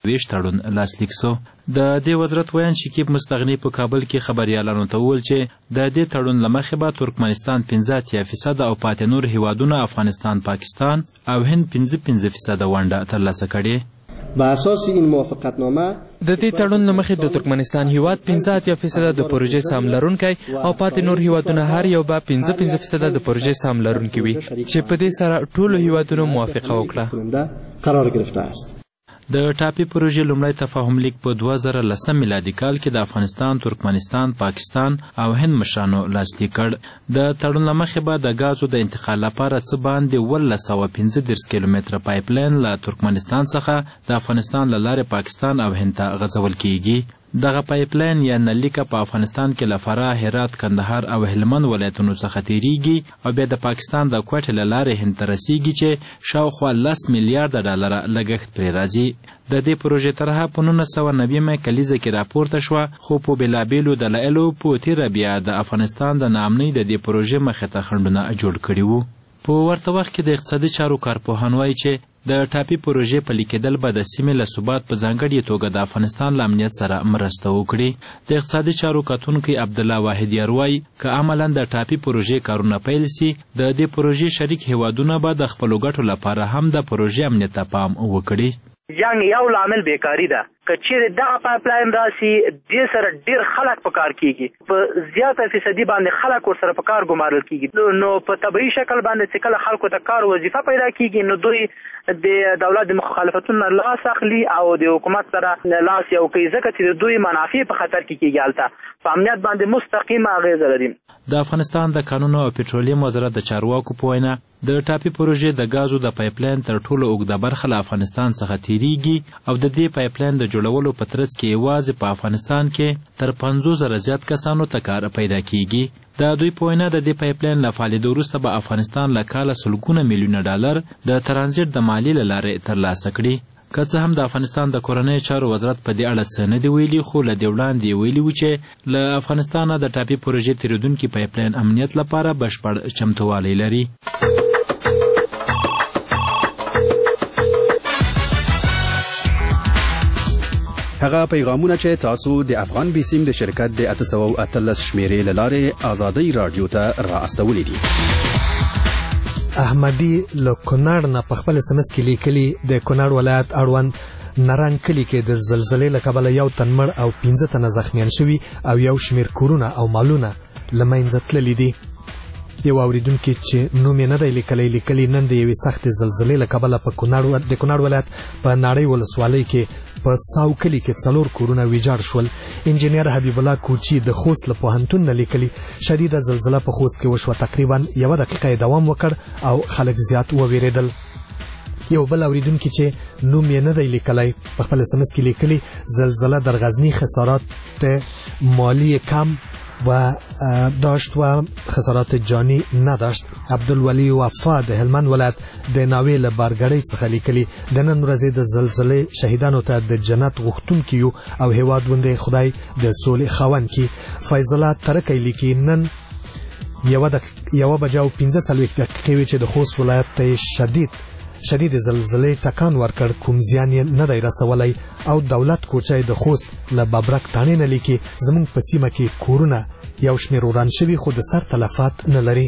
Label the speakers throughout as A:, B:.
A: ویش تړون لاسلیک شو. د دې وزارت ویان شکیب مستغنی په کابل کې خبريالانو ته وویل چې د دې تړون له مخې به ترکمنستان 15% او پاتې نور هیوادونه افغانستان، پاکستان او هند 15% ونډه ترلاسه کړي.
B: بر اساس این موافقتنامه
C: د دې تړون له مخې د ترکمنستان هیواد 15% د پروژې سهم لرونکی او پاتې نور هیوادونه هر یو به 15% د پروژې سهم لرونکي وي چې په دې سره ټولو هیوادونو موافقه وکړه.
B: قرار گرفته است.
A: د ټاپي پروژې لومړی تفاهم لیک په 2010 میلادي کال کې د افغانستان، ترکمنستان، پاکستان او هند مشرانو لاسلیک کړ. د تړون له مخې به د غازو د انتقال لپاره څه باندې 1115 کیلومتره پایپ لاین له ترکمنستان څخه د افغانستان له لارې پاکستان او هند ته غځول کیږي. دغه پایپ لاین یا نلیکه په افغانستان کې له فراه، هرات، کندهار او هلمند ولایتونو څخه تیریږي او بیا د پاکستان د کوټې له لارې هند ته رسیږي چې شاوخوا 10 میلیارډ ډالره لګښت پرې راځي. د دې پروژې طرحه په 1990 کلیزه کې راپورته شوه، خو په بېلابېلو دلایلو په تېره بیا د افغانستان د ناامنۍ د دې پروژې مخې ته خنډونه جوړ کړي وو. په ورته وخت کې د اقتصادي چارو کارپوهان وایي چې د ټاپي پروژې پلي کېدل به د سیمې له ثبات په ځانګړې توګه د افغانستان له امنیت سره مرسته وکړي. د اقتصادي چارو کتونکی عبدالله واحدیار وایي که عملا د ټاپي پروژې کارونه پیل سي، د دې پروژې شریک هیوادونه به د خپلو ګټو لپاره هم د پروژې امنیت ته پام وکړي.
D: جنگ یو لامل بیکاری ده. که چیرې دغه پایپ لاین راسي، دې سره ډېر خلک په کار کیږي، په زیاته فیصدي باندې خلک ورسره په کار ګمارل کیږي. نو په طبیعي شکل باندې چې کله خلکو ته کار وظیفه پیدا کیږي، نو دوی د دولت د مخالفتونو لاس اخلي او د حکومت سره لاس یو کوي، ځکه چې دوی منافع په خطر کې کیږي. هلته په امنیت باندې مستقیمه اغیزه لري.
A: د افغانستان د کانونو او پټرولیم وزارت د چارواکو په وینا د ټاپي پروژې د غازو د پایپ لاین تر ټولو اوږده برخه له افغانستان څخه تیریږي او د دې پایپ لاین د جوړولو په ترڅ کې یوازې په افغانستان کې تر 50,000 زیات کسانو ته کار پیدا کیږي. د دوی په وینا د دې پایپ لاین له فعالیدو وروسته به افغانستان له کاله سلګونه میلیونه ډالر د ترانزیت د مالیې له لارې ترلاسه کړي. که څه هم د افغانستان د کورنیو چارو وزارت په دې اړه څه نه دی ویلي، خو له دې وړاندې ویلي و چې له افغانستانه د ټاپي پروژې تیریدونکي پایپ لاین امنیت لپاره بشپړ چمتووالی لري.
E: هغه پیغامونه چې تاسو د افغان بیسیم د شرکت د 813 شمیرې له لارې آزادۍ رادیو ته را استولې دي.
F: احمدی له کونړ نه په خپل سمس کې لیکلي د کونړ ولایت اړوند نرنګ کلي کې د زلزلې له کبله 1 تن مړ او 15 تنه زخمیان شوي او یو شمیر کورونه او مالونه له منځه تللي دي. یو اوریدونکي چې نوم یې نه دی لیکلی نن د یوې سختې زلزلې له کبله په کونړ ولایت په ناړۍ ولسوالۍ کې په ساو کلي کې 4 کورونه ویجاړ شول. انجینیر حبیب الله کوچی د خوست له پوهنتون نه لیکلي شدیده زلزله په خوست کې وشوه، تقریبا 1 دقیقه دوام وکړ او خلک زیات وویریدل. یو بل اوریدونکي چې نوم یې نه دی لیکلی په خپل سمس کې لیکلي زلزله در غزنی خسارات مالی کم و داشت و خسارات جانی نداشت. عبدالولی وفا د هلمند ولایت د ناوې له بارګړۍ څخه لیکلي د نن ورځې د زلزلې شهیدانو ته د جنت غوښتونکي یو او هیواد وندې خدای د سولې خاوند کی. فیض الله ترکی لیکي نن 1:15 دقیقې چې د خوست ولایت ته شدید زلزلې ټکان ورکړ، کوم زیان یې نه دی رسولی او دولت کوچی د خوست له ببرک تانې نه لیکي زموږ په سیمه کې کورونه یو شمیر وران شوي خو د سر تلفات نه لري.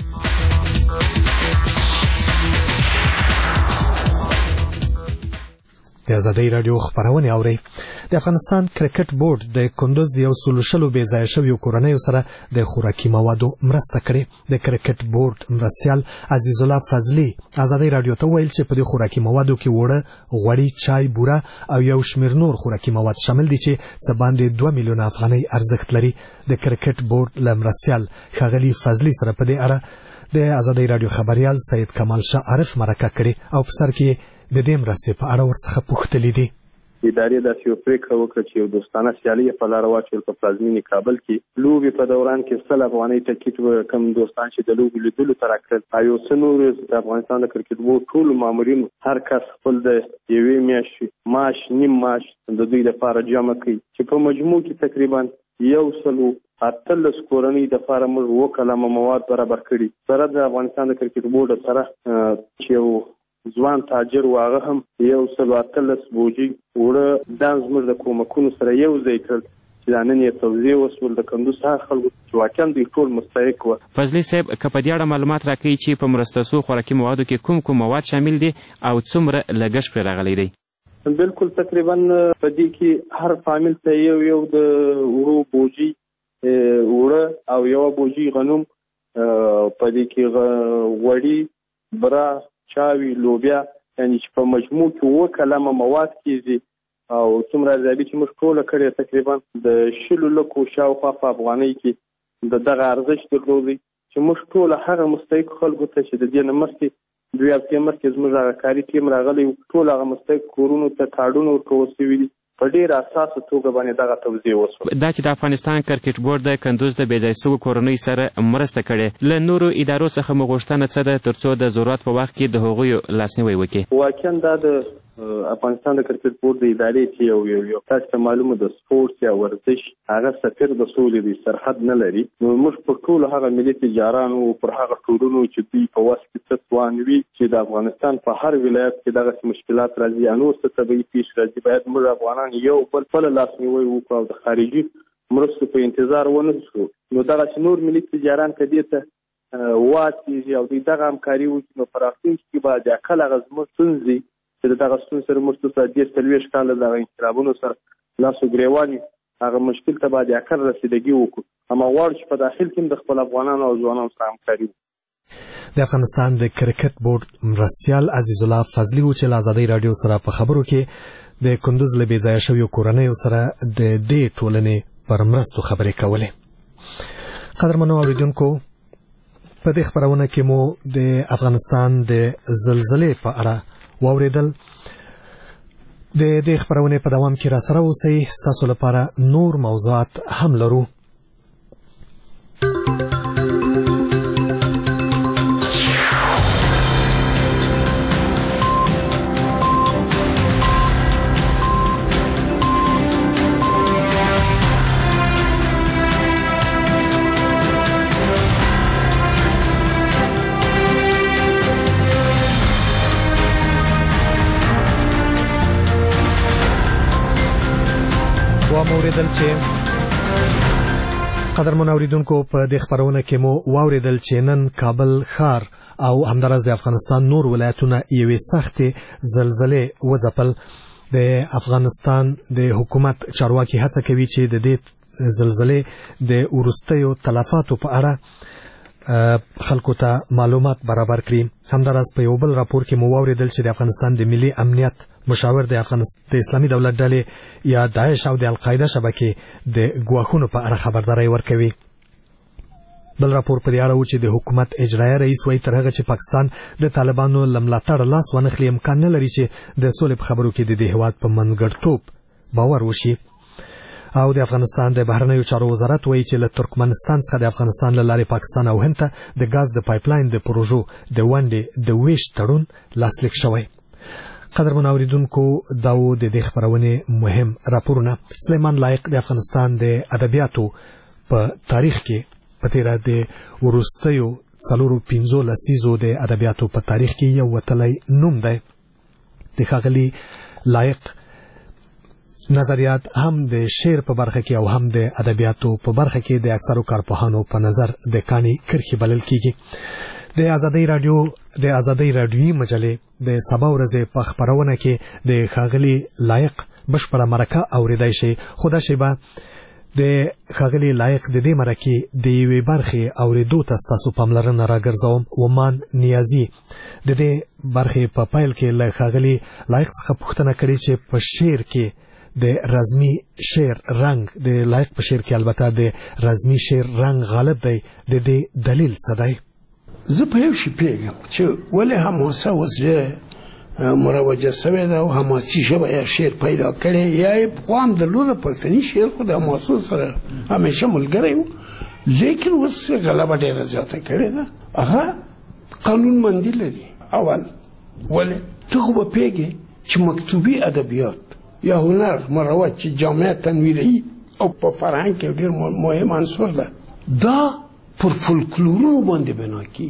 F: د آزادۍ رادیو خبرونه اورئ. د افغانستان کرکټ بورډ د کندوز د 100 بې ځایه شویو کورنیو سره د خوراکي موادو مرسته کړې. د کرکټ بورډ مرستیال عزیز الله فضلي آزادۍ رادیو ته ویل چې په دې خوراکي موادو کې وړه، غوړي، چای، بوره او یو شمیر نور خوراکي مواد شامل دي چې څه باندې 2 میلیونه افغانۍ ارزښت لري. د کرکټ بورډ له مرستیال ښاغلي فضلي سره په دې اړه د آزادۍ رادیو خبريال سید کمال شاه عارف مرکه کړې او په سر کې د دې مرستې په اړه ورڅخه پوښتلې دي.
G: ادارې داسې یو پرېکړه وکړه چې یو دوستانه سیالي په لاره واچول په پلازمینې کابل کې لوبې په دوران کې 100 افغانۍ ټکټ کم دوستان چې د لوبې لیدلو ته راکړل او یو څه نور د افغانستان د کرکټ بورډ ټول مامورین هر کس خپل د یوې میاشتې معاش نیم معاش د دوی لپاره جمع کړي چې په مجموع کې تقریبا 118 کورنۍ د لپاره موږ 2 کلمه مواد برابر کړي. سره د افغانستان د کرکټ بورډ سره چې یو ځوان تاجر و هغه هم 118 بوجي وړه دا زموږ د کومکونو سره یو ځای کړل چې دا نن یې توزیع وسول د کندوز هغه خلکو چې واقعا دوی ټول مستحق وو.
H: فضلي صاحب که په دې اړه معلومات راکړئ چې په مرستسو خوراکي موادو کې کوم مواد شامل دي او څومره لګښت پرې راغلی دی؟
G: بالکل تقریبا په دې کې هر فامیل ته یو د وړو بوجي وړه او یو بوجي غنم، په دې کې غوړي، برا، چاوي، لوبیا، یعنی چې په مجموع کې 2 کلمه مواد کېږي او څومره ارزیابي چې موږ ټوله کړې تقریبا د 10 لکو شاوخوا په افغانۍ کې د دغه ارزښت درلودی چې موږ ټوله هغه مستحق خلکو ته چې د دې نه مخکې 2 هفتې مخکې زموږ هغه کاري ټیم راغلی ټول هغه مستحق کورونو ته کارډونه ورکول سوي دي په ډېر اساسه توګه باندې دغه توزیع وشوه.
H: دا چې د افغانستان کرکټ بورډ د کندوز د بې ځای شویو کورنیو سره مرسته کړې، له نورو ادارو څخه مو غوښتنه څه ده تر څو د ضرورت په وخت کې د هغوی لاسنیوی وکړي؟
G: واقعا دا د افغانستان د کرکټ بورډ د ادارې چې یو تاسو ته معلومه د سپورټ یا ورزش هغه سفیر د سولې د سرحد نه لري، نو موږ په ټول هغه ملي تجارانو پر هغه ټولونو چې دوی په واسطه کې توان وي چې د افغانستان په هر ولایت کې دغه مشکلات راځي یا نور څه طبيعي پیښ راځي، باید موږ افغانان یو بل لاسنیوی وکړو او د خارجي مرستو په انتظار ونه شو. نو دغه نور ملي تجاران کدي ته واسي او دغه همکاري وکړي، نو په راتلونکي کې به د عقل غزمه ستونزي چې دغه ستونزې سره موږ ته 30 کاله دغه انقلابونو سره لاسو ګریواني هغه مشکل ته باید عقل رسیدګي وکړو، اما غواړو چې په داخل کې د خپل افغانانو او ځوانانو سره همکاري وکړو.
F: د افغانستان د کرکټ بورډ مرستیال عزیز الله فضلي و چې له آزادۍ رادیو سره په خبرو کې د کندوز له بې ځایه شویو کورنیو سره د دې ټولنې پر مرستو خبرې کولې. قدرمنو اوریدونکو، په دې خبرونه کې مو د افغانستان د زلزلې په اړه واوریدل. د دې خبرونه په دوام کې را سره اوسئ، ستاسو لپاره نور موضوعات هم لرو. واوریدل چې قدرمن اوریدونکو په دې خبرونه کې مو واوریدل چې نن کابل ښار او همدارس د افغانستان نور ولایتونه یوې سختې زلزلې وځپل. د افغانستان د حکومت چارواکي هڅه کوي چې د دې زلزلې د وروستیو تلفاتو په اړه خلکو ته معلومات برابر کړي. همدارس په یو بل راپور کې مو واوریدل چې د افغانستان د ملي امنیت مشاور د اسلامي دولت ډلې یا داعش او د القاعده شبکې د ګواښونو په اړه خبرداري ورکوي. بل راپور په دې اړه و چې د حکومت اجرایي رئیس وایي تر هغه چې پاکستان د طالبانو له ملاتړ لاس ونخلي امکان نه لري چې د سولې په خبرو کې د دې هېواد په منځګړیتوب باور وشي. او د افغانستان د بهرنیو چارو وزارت وایي چې له ترکمنستان څخه د افغانستان له لارې پاکستان او هند ته د ګاز د پایپلاین د پروژو د ونډې د ویش تړون لاسلیک شوی. قدرمن اوریدونکو، دا و د دې خبرونې مهم راپورونه. سلیمان لایق د افغانستان د ادبیاتو په تاریخ کې په تیره د وروستیو 4-5 لسیزو د ادبیاتو په تاریخ کې یو وتلی نوم دی. د ښاغلي لایق نظریات هم د شعر په برخه کې او هم د ادبیاتو په برخه کې د اکثرو کارپوهانو په نظر د کاني کرښې بلل کیږي. د آزادۍ رادیویي مجلې د سبا ورځې په خبرونه کې د ښاغلي لایق بشپړه مرکه اوریدای شي، خو دا شی به د ښاغلي لایق د دې مرکې د یوې برخې اوریدو ته ستاسو پاملرنه راګرځوم. ومان نیازي د دې برخې په پیل کې له ښاغلي لایق څخه پوښتنه کړې چې په شعر کې د رزمي شعر رنګ د لایق په شعر کې البته د رزمي شعر رنګ غالب دی، د دې دلیل څه دی؟
I: زه په یو شي پوهېږم چې ولې حماسه اوس ډېره مروجه سوې ده او حماسي ژبه یا شعر پیدا کړی، یا یې پخوا هم درلوده. پښتني شعر خو د حماسو سره همیشه ملګری و، لیکن اوس غلبه ډېره زیاته کړې ده. هغه قانونمندي لري. اول ولې ته خو به پوهېږې چې مکتوبي ادبیات یا هنر مروج چې جامعه تنویري او په فرهنګ کې ډېر مهم عنصر ده، دا پر فولکلورونو باندې بنا کیږي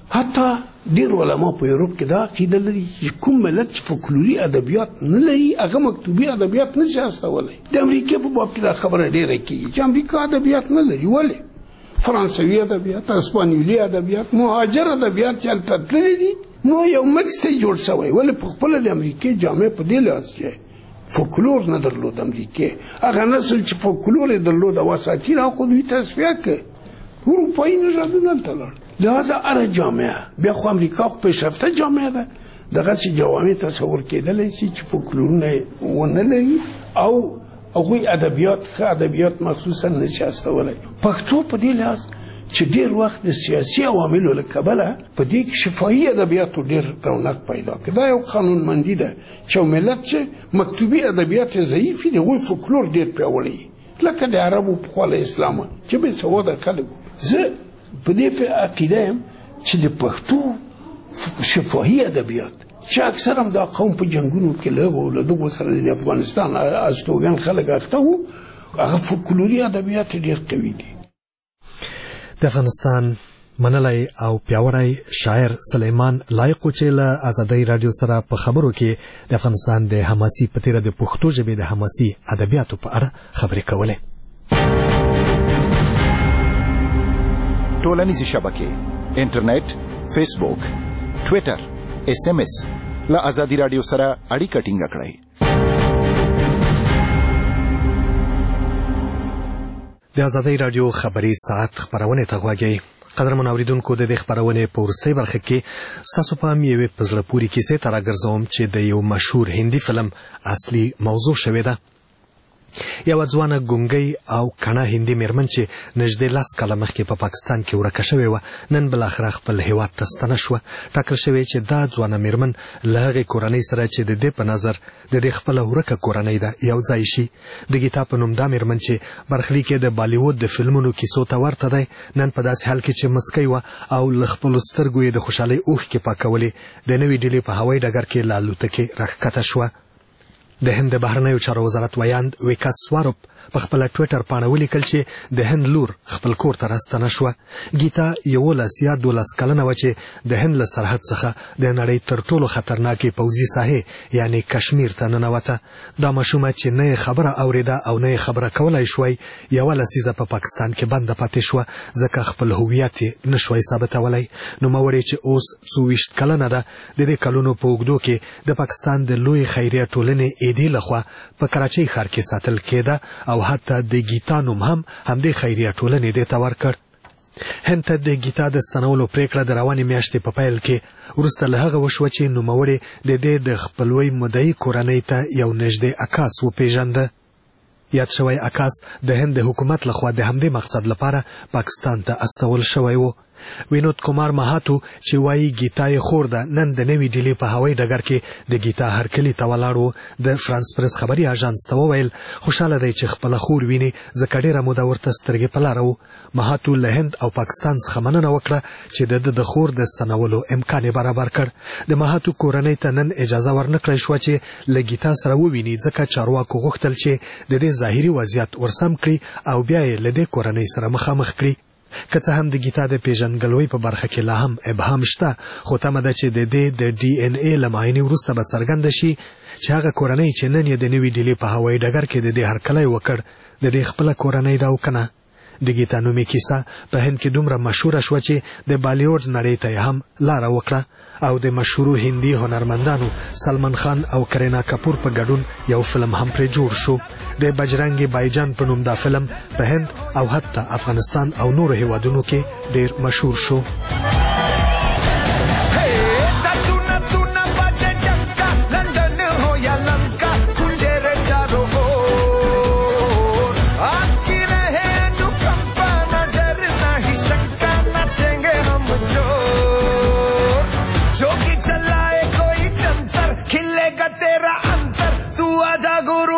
I: حتی ډېر علما په یورپ کې دا عقیده لري چې کوم ملت چې فولکلوري ادبیات نه لري هغه مکتوبي ادبیات نه شي استولی. د امریکا په باب کې دا خبره ډېره کېږي چې امریکا ادبیات نه لري. ولې؟ فرانسوي ادبیات، اسپانیولي ادبیات، مهاجر ادبیات چې هلته تللي دي نو یو مکس ته جوړ شوی. ولې په خپله د امریکې جامع په دې لحاظ چې فولکلور نه درلود امریکې، هغه نسل چې فولکلور یې درلود او اساطیر هغه خو دوی تصفیه کړ. اروپایي نژادونه هلته لاړل. لہذا هره جامعه بیا خو امریکا خو پیشرفته جامعه ده، دغسې جوامع تصور کېدلی شي چې فولکلورونه یې ونه لري او هغوی ادبیات ښه ادبیات مخصوصا نه شي استولی. پښتو په دې لحاظ چې ډېر وخت د سیاسي عواملو له کبله په دې کې شفاهي ادبیاتو ډېر رونق پیدا کړ. دا یو قانونمندي ده چې یو ملت چې مکتوبي ادبیات یې ضعیف وي د هغوی فولکلور ډېر پیاوړی وي، لکه د عربو پخوا له اسلامه چې بېسواده خلک وو. زه په دې عقیده یم چې د پښتو شفاهي ادبیات چې اکثر هم دا قوم په جنګونو کې له دغو سره د افغانستان استوګن خلک اخته وو، هغه فولکلوري ادبیات ډېر قوي دي.
F: د افغانستان منلی او پیاوړی شاعر سلیمان لایقو چې له ازادۍ راډیو سره په خبرو کې د افغانستان د حماسي په تیره د پښتو ژبې د حماسي ادبیاتو په اړه خبرې کولې.
J: ټولنیزې شبکې، انټرنیټ، فیسبوک، ټویټر، SMS له ازادي راډیو سره اړیکه ټینګه کړئ.
F: د ازادۍ راډیو خبري ساعت خبرونه ته غواړئ. قدرمن اوریدونکو د دې خبرونه په وروستۍ برخه کې ستاسو پام یې په زړه پورې کیسې ته راګرځوم چې د یو مشهور هندي فلم اصلي موضوع شوې ده. یو ځوانه ګونګۍ او کڼه هندي میرمن چې نږدې 10 کاله مخکې په پاکستان کې ورکه شوې وه، نن بالاخره خپل هیواد ته ستنه شوه. ټاکل شوې چې دا ځوانه میرمن له هغې کورنۍ سره چې د دې په نظر د دې خپله ورکه کورنۍ ده یو ځای شي. د گیتا په نوم دا میرمن چې برخلیک یې د بالیوډ د فلمونو کیسو ته ورته دی، نن په داسې حال کې چې مسکی وه او له خپلو سترګو یې د خوشحالۍ اوښکې پاکولې، د نوې ډیلي په هوایي ډګر کې له الوتکې راښکته شوه. د هند د بهرنیو چارو وزارت ویاند ویکاس سواروپ په خپل ټویټر باندې ولیکل چې د هند لور خپل کور ته راستنه شوه. گیتا 11 کلنه و چې د هند له سرحد څخه د نړۍ تر ټولو خطرناکې پوځي ساحې یعنی کشمیر ته ننوته. دا ماشومه چې نه خبره اوریده او نه خبره کولای شوی، یو لسیزه په پاکستان کې بند پاتې شوه ځکه خپل هویت نشوي ثابتولای. نو موري چې اوس 24 کلنه ده، د دې کلونو په اوږدو کې د پاکستان د لوی خیریه ټولنې ایدي لخوا په کراچۍ ښار کې ساتل کېده او حتی د گیتا نوم هم همدې خیریه ټولنې دې ته ورکړ. هند ته د گیتا د ستنولو پریکړه د روانې میاشتې په پیل کې وروسته له هغه وشوه چې نوموړې د دې د خپلوۍ مدعي کورنۍ ته یو نږدې عکاس وپېژنده. یاد شوی عکاس د هند د حکومت لخوا د همدې مقصد لپاره پاکستان ته استول شوی و. وینود کومار مهاتو چې وایي گیتا یې خور ده، نن د نوې ډیلي په هوایي ډګر کې د گیتا هرکلي ته ولاړ و. د فرانس پرس خبري اژانس ته وویل خوشاله دی چې خپله خور ویني ځکه ډېره موده ورته سترګې په لاره و. مهاتو له هند او پاکستان څخه مننه وکړه چې د خور د ستنولو امکان یې برابر کړ. د مهاتو کورنۍ ته نن اجازه ورنکړی شوه چې له گیتا سره وویني ځکه چارواکو غوښتل چې د دې ظاهري وضعیت ورسم کړي او بیا یې له دې کورنۍ سره مخامخ کړي. که څه هم د گیتا د پیژندګلوۍ په برخه کې لا هم ابهام شته، خو تمه ده چې د دې د DNA له معاینې وروسته به څرګنده شي چې هغه کورنۍ چې نن یې د نوې ډیلي په هوایي ډګر کې د دې هرکلی وکړ د دې خپله کورنۍ ده او که نه. د گیتا نومې کیسه په هند کې دومره مشهوره شوه چې د بالیوډ نړۍ ته یې هم لاره وکړه او د مشهورو هندي هنرمندانو سلمان خان او کرینا کپور په ګډون یو فلم هم پرې جوړ شو. د بجرنګي بایجان په نوم دا فلم په هند او حتی افغانستان او نورو هیوادونو کې ډېر مشهور شو.
K: Guru